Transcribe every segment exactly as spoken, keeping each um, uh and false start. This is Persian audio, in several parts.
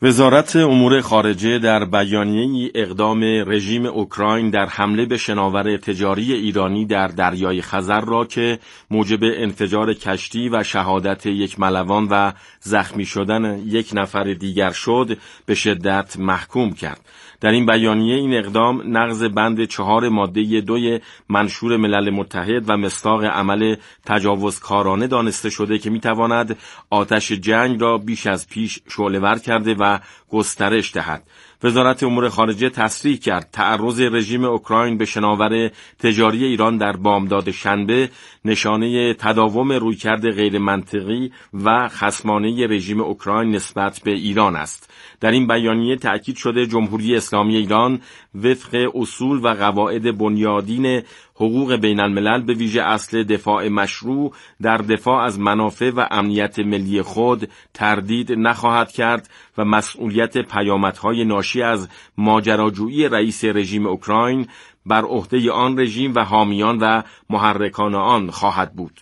وزارت امور خارجه در بیانیه‌ای اقدام رژیم اوکراین در حمله به شناور تجاری ایرانی در دریای خزر را که موجب انفجار کشتی و شهادت یک ملوان و زخمی شدن یک نفر دیگر شد به شدت محکوم کرد. در این بیانیه این اقدام نقض بند چهار ماده دوی منشور ملل متحد و مصداق عمل تجاوزکارانه دانسته شده که میتواند آتش جنگ را بیش از پیش شعله‌ور کرده و گسترش دهد. وزارت امور خارجه تصریح کرد تعرض رژیم اوکراین به شناور تجاری ایران در بامداد شنبه نشانه تداوم رویکرد غیر منطقی و خصمانه رژیم اوکراین نسبت به ایران است. در این بیانیه تأکید شده جمهوری اسلامی ایران وفق اصول و قواعد بنیادین حقوق بین الملل به ویژه اصل دفاع مشروع در دفاع از منافع و امنیت ملی خود تردید نخواهد کرد و مسئولیت پیامدهای ناشی از ماجراجویی رئیس رژیم اوکراین بر عهده آن رژیم و حامیان و محرکان آن خواهد بود.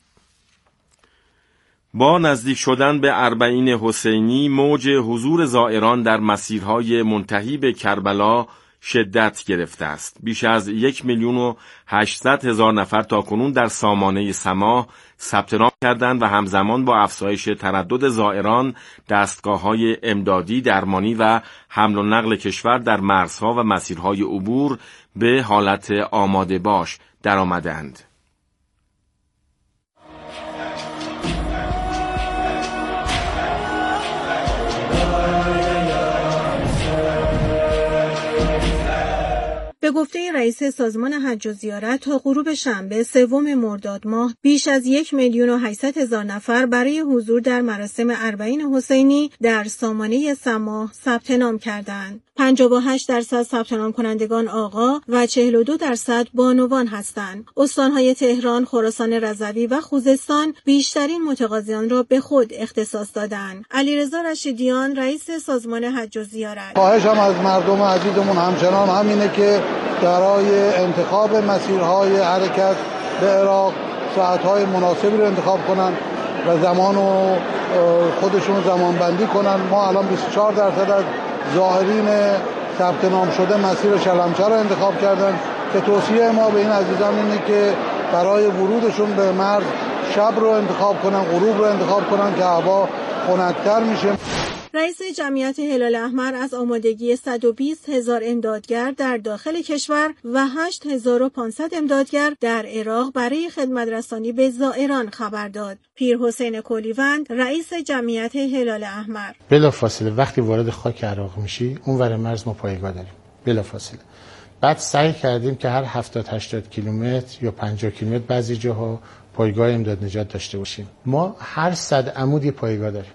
با نزدیک شدن به اربعین حسینی موج حضور زائران در مسیرهای منتهی به کربلا شدت گرفته است. بیش از یک میلیون و هشتصد هزار نفر تاکنون در سامانه سماح ثبت نام کردند و همزمان با افزایش تردد زائران دستگاه‌های امدادی، درمانی و حمل و نقل کشور در مرزها و مسیرهای عبور به حالت آماده باش درآمدند. به گفته رئیس سازمان حج و زیارت تا غروب شنبه سوم مرداد ماه بیش از یک میلیون و هشتصد هزار نفر برای حضور در مراسم اربعین حسینی در سامانه سماح ثبت نام کردند. پنجاه و هشت درصد ثبت نام کنندگان آقا و چهل و دو درصد بانوان هستند. استانهای تهران، خراسان رضوی و خوزستان بیشترین متقاضیان را به خود اختصاص دادند. علیرضا رشیدیان رئیس سازمان حج و زیارت: خواهشم از مردم عزیزمون همچنان همینه که برای انتخاب مسیرهای حرکت به عراق ساعتهای مناسبی رو انتخاب کنن و زمان رو خودشون زمان بندی کنن. ما الان بیست و چهار درصد از زائرین ثبت نام شده مسیر شلمچه رو انتخاب کردن که توصیه ما به این عزیزان اینه که برای ورودشون به مرز شب رو انتخاب کنن، غروب رو انتخاب کنن که هوا خنک‌تر میشه. رئیس جمعیت هلال احمر از آمادگی صد و بیست هزار امدادگر در داخل کشور و هشت هزار و پانصد امدادگر در عراق برای خدمت رسانی به زائران خبر داد. پیر حسین کولیوند رئیس جمعیت هلال احمر: بلافاصله وقتی وارد خاک عراق میشی اون ور مرز ما پایگاه داریم بلافاصله. بعد سعی کردیم که هر هفتاد هشتاد کیلومتر یا پنجاه کیلومتر بعضی جاها پایگاه امداد نجات داشته باشیم. ما هر صد عمودی پایگاه داریم.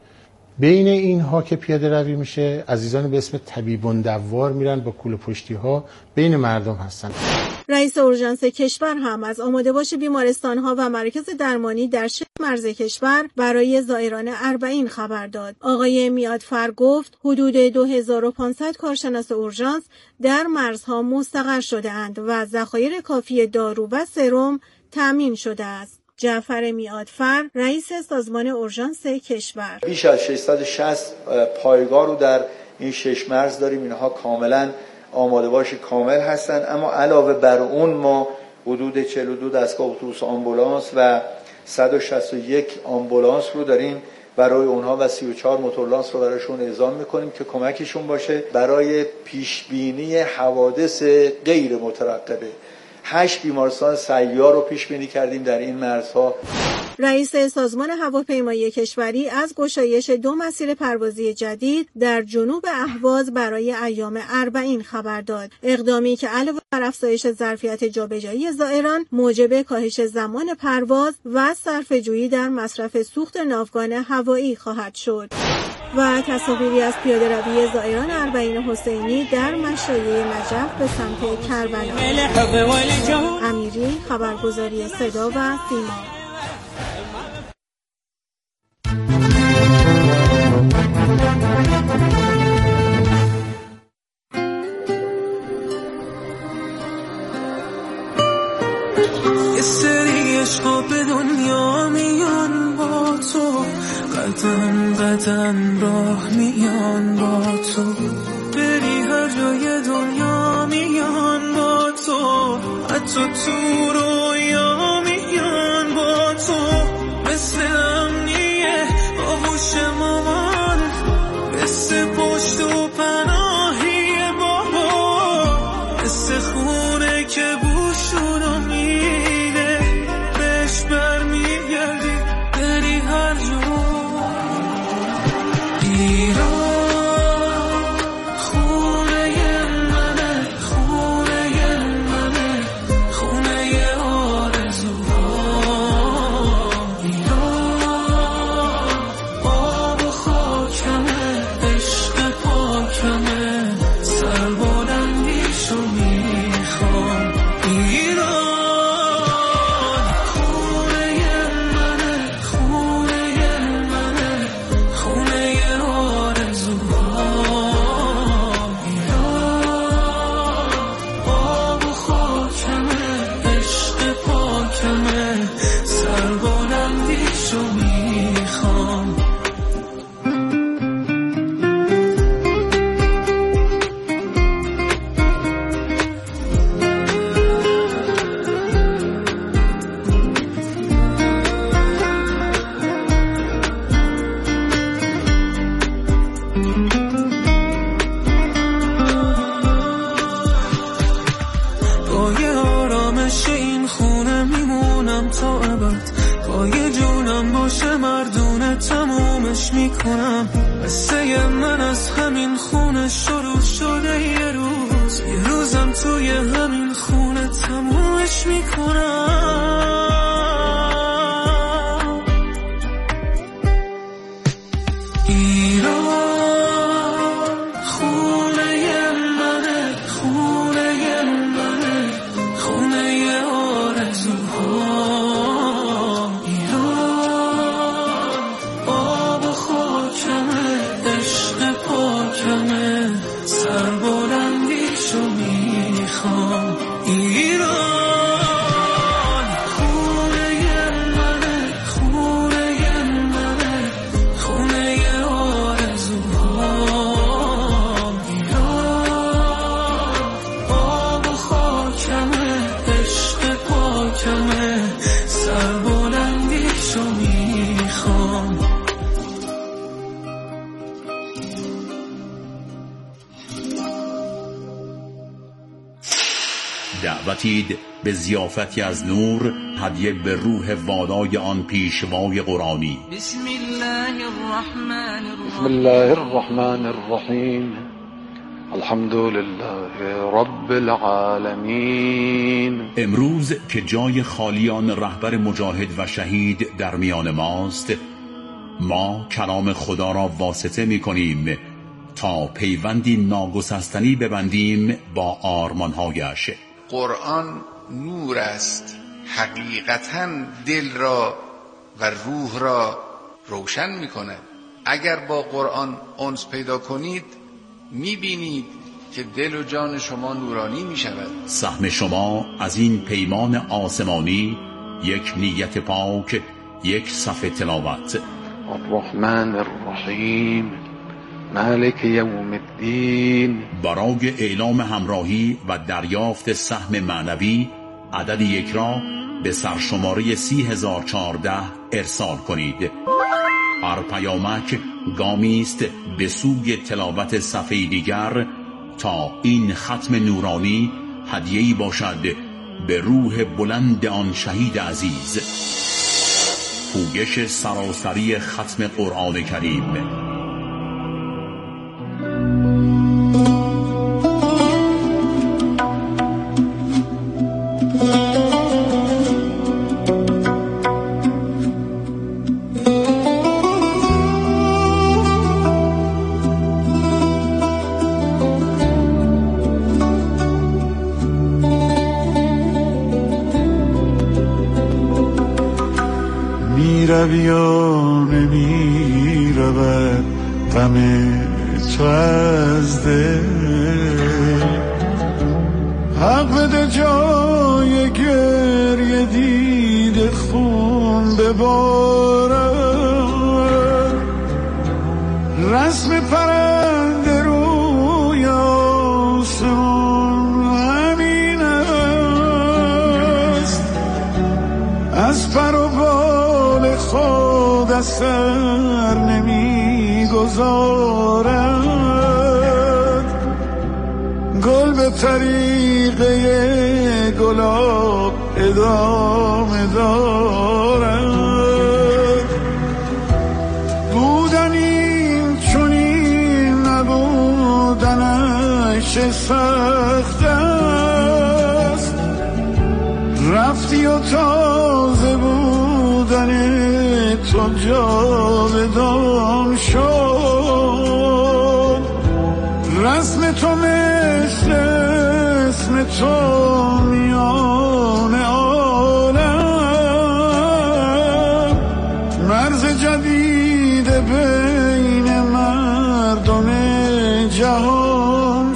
بین اینها که پیاده روی میشه عزیزان به اسم طبیبان دوار میرن با کوله پشتی ها بین مردم هستن. رئیس اورژانس کشور هم از آماده باش بیمارستان ها و مراکز درمانی در شش مرز کشور برای زائران اربعین خبر داد. آقای میادفر گفت حدود دو هزار و پانصد کارشناس اورژانس در مرزها مستقر شده اند و ذخایر کافی دارو و سرم تامین شده است. جعفر میادفر رئیس سازمان اورژانس کشور: بیش از ششصد و شصت پایگاه رو در این شش مرز داریم. اینها کاملا آماده باش کامل هستن، اما علاوه بر اون ما حدود چهل و دو دستگاه اتوبوس آمبولانس و صد و شصت و یک آمبولانس رو داریم برای اونها و سی و چهار موتورلانس رو برایشون اعزام میکنیم که کمکشون باشه برای پیشبینی حوادث غیر مترقبه. هشت بیمارستان سیار رو پیش بینی کردیم در این مرزها. رئیس سازمان هواپیمایی کشوری از گشایش دو مسیر پروازی جدید در جنوب اهواز برای ایام اربعین خبر داد. اقدامی که علاوه بر افزایش ظرفیت جابجایی زائران موجب کاهش زمان پرواز و صرفه‌جویی در مصرف سوخت ناوگان هوایی خواهد شد. و تصاویری از پیاده روی زائران اربعین حسینی در مشایع نجف به سمت کربلا. امیری، خبرگزاری صدا و سیما. یه سری عشقا به دنیا میان با تو قطعا قدم راه میان با تو، بری هر جای دنیا میان با تو، حتی تو رویا میان با تو، مثل امنیه آغوش مامان، مثل پشت و پناهی بابا، مثل خونه که بوشونو میده بهش برمیگردی بری هر جا. ایران خونه منه، خونه منه، خونه آرزوها. ایران آب و خاکمه، عشق پاکمه، سربلندیشو میخوام. ایران خونه منه، خونه منه، خونه آرزوها. ایران آب و خاکمه، عشق پاکمه، سربلندیشو میخوام. پای آرامش این خونه میمونم تا ابد، پای جونم باشه مردونه تمومش میکنم. قصه من از همین خونه شروع شده، یه روز یه روزم توی همین خونه تمومش میکنم. ایران خونه منه، خونه منه، خونه آرزوها. ایران آب و خاکمه، عشق پاکمه، سربلندیشو میخوام. ایران خونه منه، خونه منه، خونه آرزوها. ایران آب و خاکمه، عشق پاکمه، سربلندیشو میخوام. دعوتید به ضیافتی از نور، هدیه به روح والای آن پیشوای قرآنی. بسم الله الرحمن بسم الرحیم. الله الرحمن الرحیم. الحمد لله رب العالمین. امروز که جای خالیان رهبر مجاهد و شهید در میان ماست، ما کلام خدا را واسطه می کنیم تا پیوندی ناگسستنی ببندیم با آرمانهایش. قرآن نور است، حقیقتاً دل را و روح را روشن می کند. اگر با قرآن انس پیدا کنید میبینید که دل و جان شما نورانی می شود. سهم شما از این پیمان آسمانی یک نیت پاک، یک صفحه تلاوت. الرحمن الرحیم مالک یوم الدین. برای اعلام همراهی و دریافت سهم معنوی عدد یک را به سرشماره سی هزار و چهارده ارسال کنید. هر پیامک گامی است به سوی تلاوت صفحه دیگر تا این ختم نورانی هدیه‌ای باشد به روح بلند آن شهید عزیز. پویش سراسری ختم قرآن کریم. میروی یا نمی رود غم تو از دل، حق بده جای گریه دیده خون ببارد. رسم پرنده روی آسمان همین است، از پر و بال خود اثر نمی گذارد. گل به طریقه گلاب ادامه دارد. بودن این چنین نبودنش سخت است، رفتی و تازه بودن تو جاودان شد. رسم تو مثل اسم تو میان عالم، مرز جدید بین مردم جهان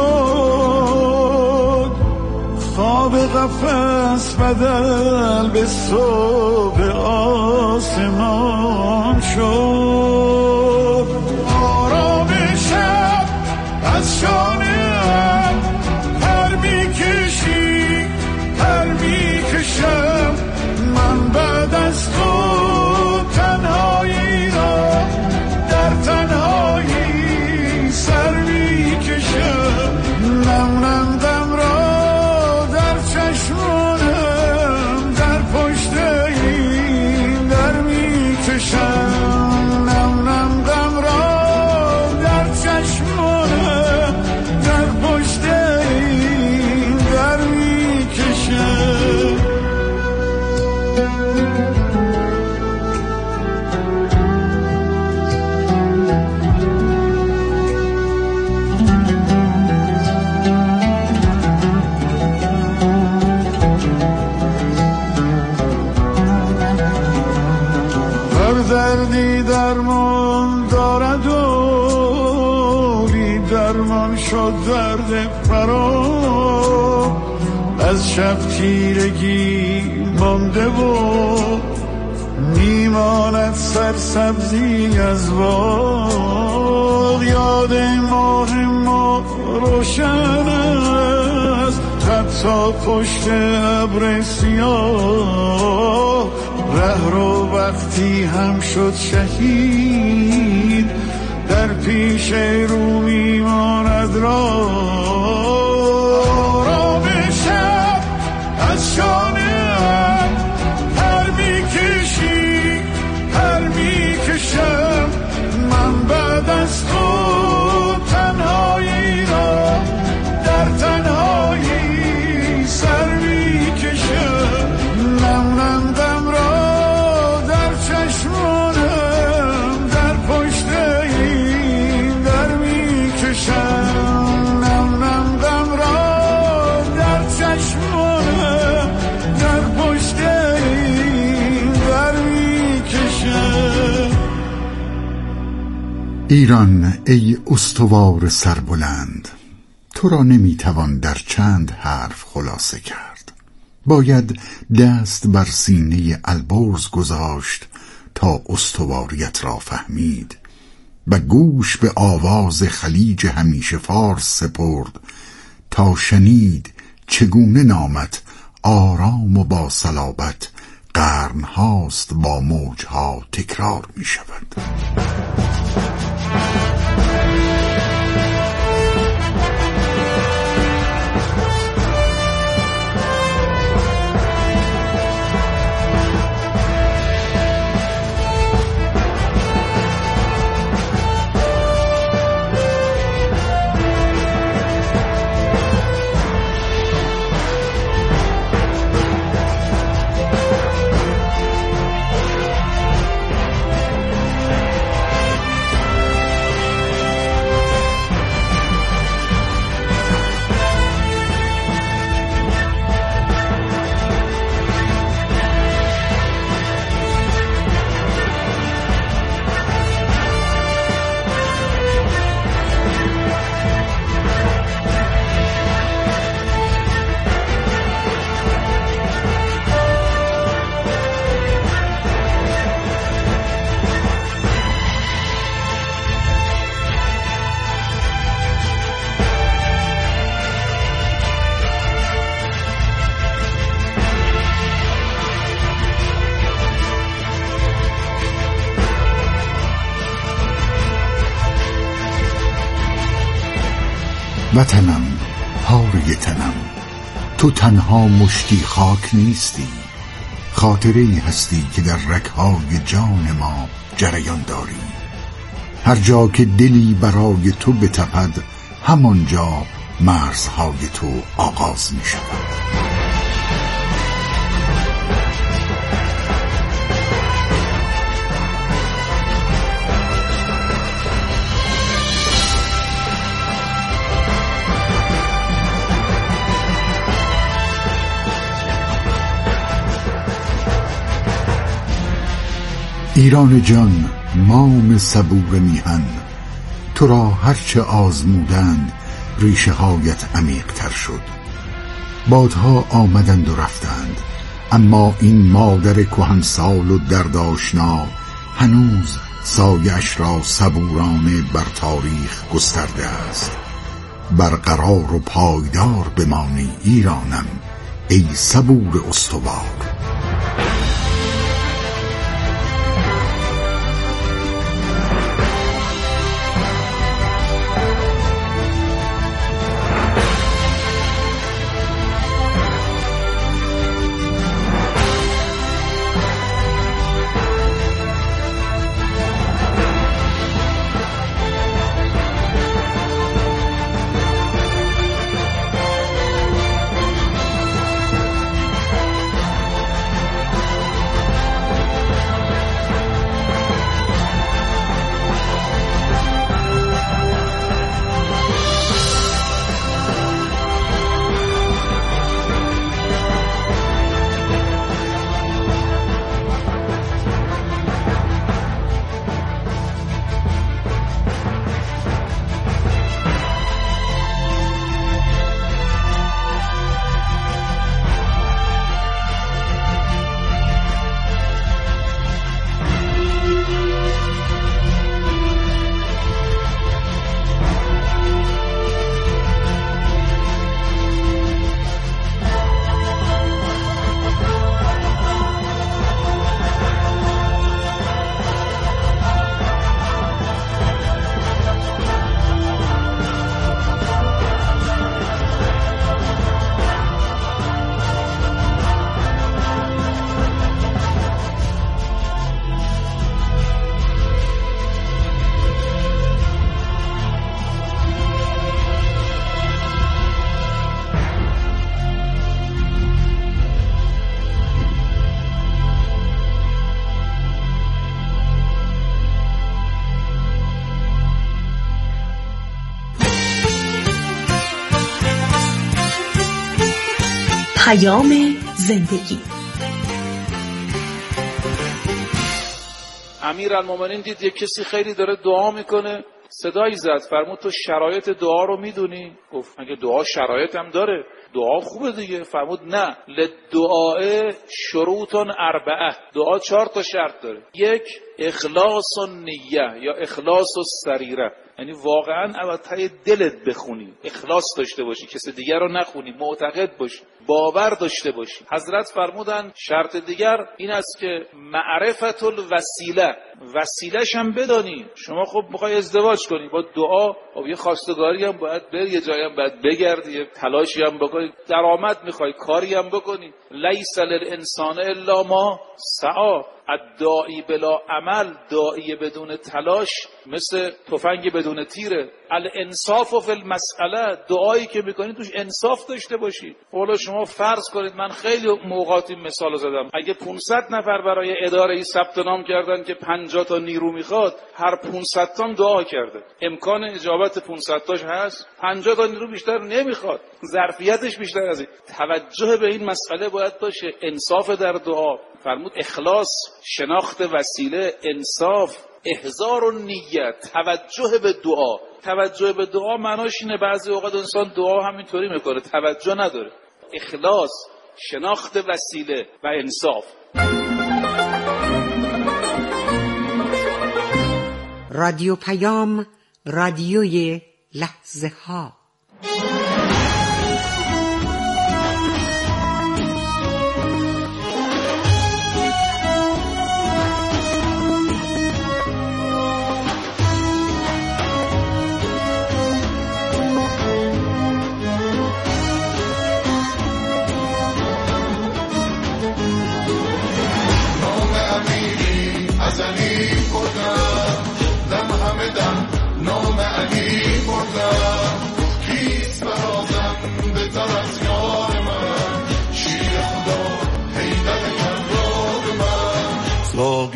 شد. خواب قفس بدل به صبح آسمان شد. آرام شب از شانه‌ام پر می‌کشی پر می‌کشم، من بعد از تو تنهایی را در تنهایی سر می‌کشم. نم نم غم را در چشمانم در پشت این در می‌کشم. نم نم غم را در چشمانم در پشت این در می‌کشم. هر دردی درمان دارد و بی درمان شد درد فرا. از شب تیرگی مانده و میماند سرسبزی از باغ. یاد ماه ما روشن است حتی پشت ابر سیاه. ره رو وقتی هم شد شهید در پیش رو میماند راه. آرام شب از شانه‌ام پر می‌کشی پر می‌کشم، من بعد از تو تنهایی را در تنهایی سر می‌کشم. نم نم غم را در چشمانم در پشت این در می‌کشم. نم نم غم را در چشمانم در پشت این در می‌کشم. ایران ای استوار سربلند، تو را نمیتوان در چند حرف خلاصه کرد. باید دست بر سینه البرز گذاشت تا استواریت را فهمید و گوش به آواز خلیج همیشه فارس سپرد تا شنید چگونه نامت آرام و با صلابت قرن هاست با موجها تکرار می شود. وطنم پاره تنم، تو تنها مشتی خاک نیستی، خاطره‌ای هستی که در رگ‌های جان ما جریان داری. هر جا که دلی برای تو بتپد، همانجا مرزهای تو آغاز می شود. ایران جان، مام صبور میهن، تو را هرچه آزمودند ریشه هایت عمیق تر شد. بادها آمدند و رفتند، اما این مادر کهنسال و دردآشنا هنوز سایه‌اش را صبورانه بر تاریخ گسترده است. برقرار و پایدار بمانی ایرانم، ای صبور استوار. پیام زندگی. امیرالمومنین دید یک کسی خیلی داره دعا میکنه، صدایی زد، فرمود تو شرایط دعا رو میدونی؟ گفت اگه دعا شرایط هم داره، دعا خوبه دیگه. فرمود نه، لدعاء شروط اربعه، دعا چهار تا شرط داره. یک، اخلاص و نیه یا اخلاص و سریره، یعنی واقعا البته دلت بخونی، اخلاص داشته باشی، کسی دیگر رو نخونی، معتقد باشی، باور داشته باشی. حضرت فرمودن شرط دیگر این است که معرفت الوسیله، وسیله‌ش هم بدانی. شما خب میخوای ازدواج کنی، با دعا خب یه خواستگاری هم باید بری، یه جایی هم باید بگردی، یه تلاشی هم بکنی، درآمد میخوای کاری هم بکنی. لیس للانسان الا ما سعی، الداعی بلا عمل، داعی بدون تلاش مثل تفنگ بدون تیره. الانصاف فی المسئله، دعایی که میکنی توش انصاف داشته باشی. حالا شما فرض کنید، من خیلی موقعاتی مثال زدم، اگه پانصد نفر برای اداره ای ثبت نام کردن که پنجاه تا نیرو میخواد، هر پانصد تام دعا کرده، امکان اجابت پانصد تاش هست؟ پنجاه تا نیرو بیشتر نمیخواد، ظرفیتش بیشتر از این. توجه به این مسئله باید باشه، انصاف در دعا. فرمود اخلاص، شناخت وسیله، انصاف، احضار و نیت، توجه به دعا. توجه به دعا معناش اینه بعضی اوقات انسان دعا همینطوری میکنه، توجه نداره. اخلاص، شناخت وسیله و انصاف. رادیو پیام، رادیوی لحظه ها.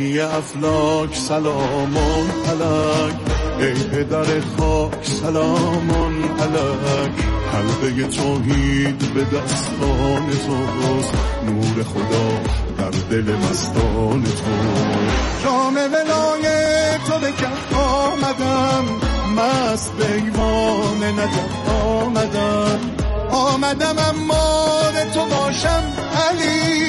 بانی افلاک سلامون علک، ای پدر خاک سلامون علک. حلقه توحید به دستان توست، نور خدا در دل مستان تو. جام ولای تو به کف آمدم، مست به ایوان نجف آمدم. آمدم امار تو باشم علی،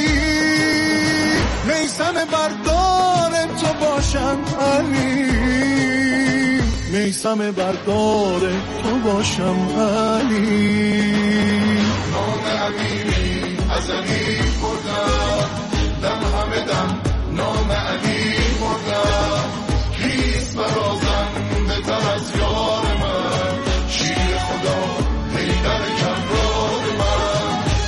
میسم بردار تو باشم علی، میسم بردار تو باشم علی. نام امیری از علی بردم، دم همه دم نام علی بردم. کیست برازم بهتر از یار من، شیر خدا حیدر کرار من.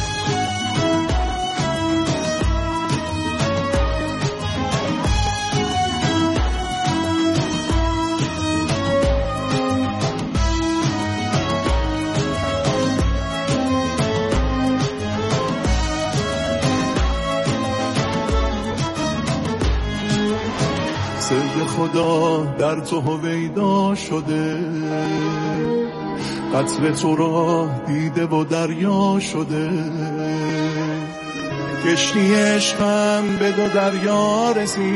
سر خدا در تو هویدا شده، قطر تو را دیده و دریا شده. کشتی عشقم به دو دریا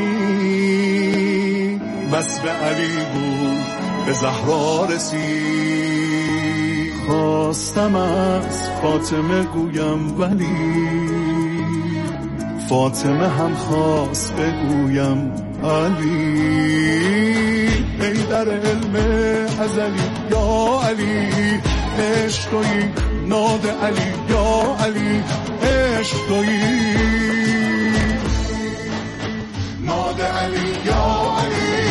رسید، بس به علی بود به زهرا رسید. خواستم از فاطمه گویم ولی، فاطمه هم خواست بگویم علی. ای در علم ازلی یا علی، عشق تویی ناد علی یا علی، عشق تویی ناد علی یا علی.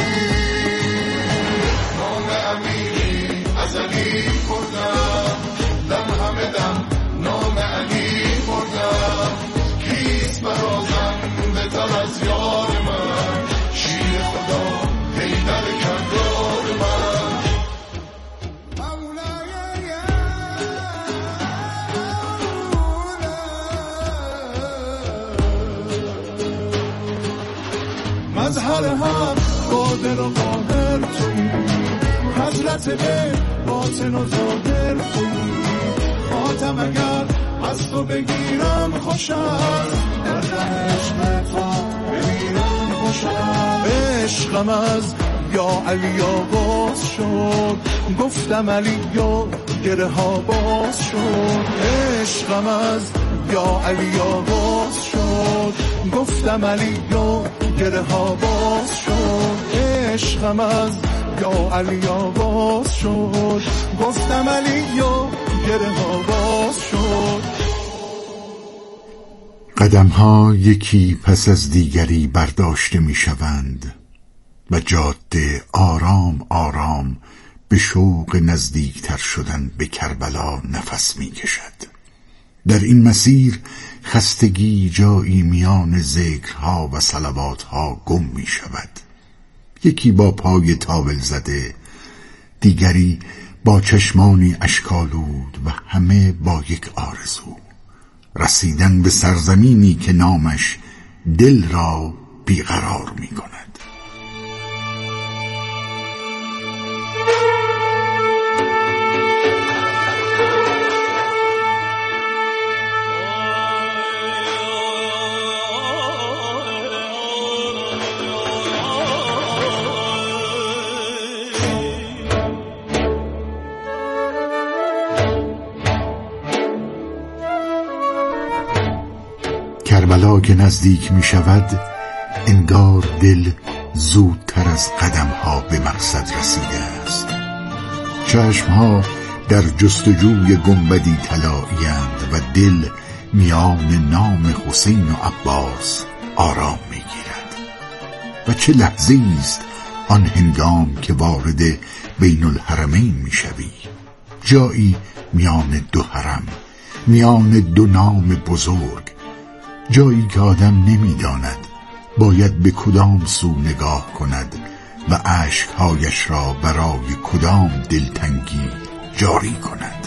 نام امیری ازلی کردم، دم همه دم نام علی بردم. کیست برازم بهتر از یار من، شیر خدا حیدر کرار من. مظهر هم قادر و قاهر تویی، حضرت به باطن و ظاهر تویی. خاتم اگر از تو بگیرم خوشم، در ره عشق تو بمیرم خوشم. عشقم از یا علی آغاز شد، گفتم علی یا گره ها باز شد. عشقم از یا علی آغاز شد، گفتم علی یا گره ها باز شد. عشقم از یا علی آغاز شد، گفتم علی یا گره ها باز شد. قدم‌ها یکی پس از دیگری برداشته می شوند و جاده آرام آرام به شوق نزدیکتر شدن به کربلا نفس می کشد. در این مسیر خستگی جایی میان ذکرها و صلواتها گم می شود. یکی با پای تاول زده، دیگری با چشمانی اشک‌آلود و همه با یک آرزو: رسیدن به سرزمینی که نامش دل را بیقرار می کند. کربلا که نزدیک می شود، انگار دل زودتر از قدمها به مقصد رسیده است. چشمها در جستجوی گنبدی طلایی‌اند و دل میان نام حسین و عباس آرام می گیرد. و چه لحظه است آن هنگام که وارد بین الحرمین می شوی، جایی میان دو حرم، میان دو نام بزرگ، جایی که آدم نمی‌داند باید به کدام سو نگاه کند و اشک‌هایش را برای کدام دلتنگی جاری کند.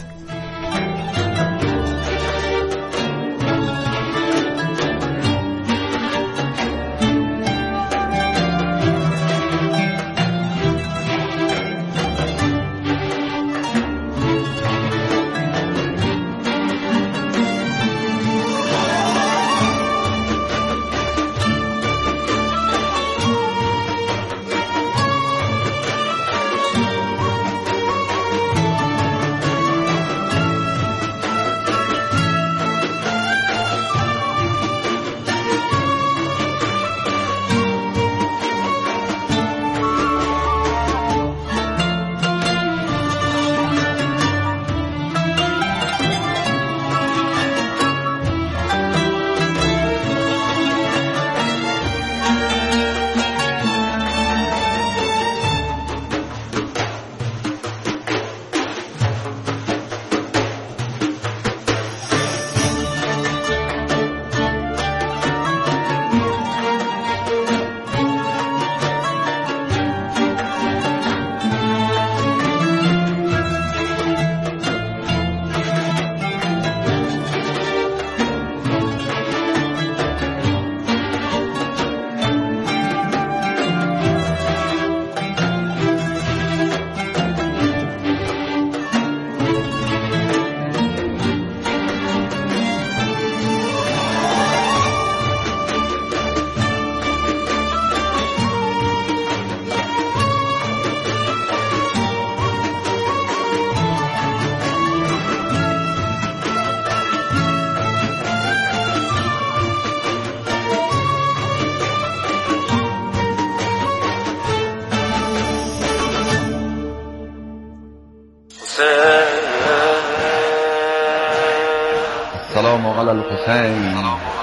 السلام علی الحسین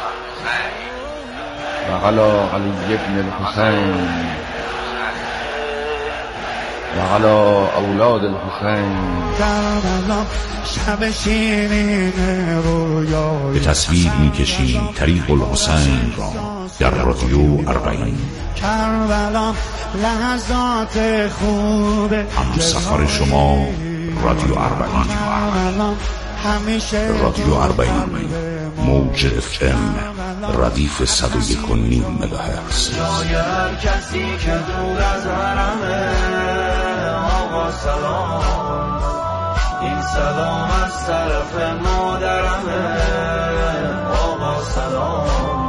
و علی علی ابن الحسین و علی اولاد الحسین. به تصویر می‌کشیم طریق الحسین را در رادیو اربعین. هم سفر شما رادیو اربعین. رادیو اربعین موج اف ام ردیف صد و یک و نیم مگاهرتز. کسی که دور از حرمه آقا سلام، این سلام از طرف مادرمه آقا سلام.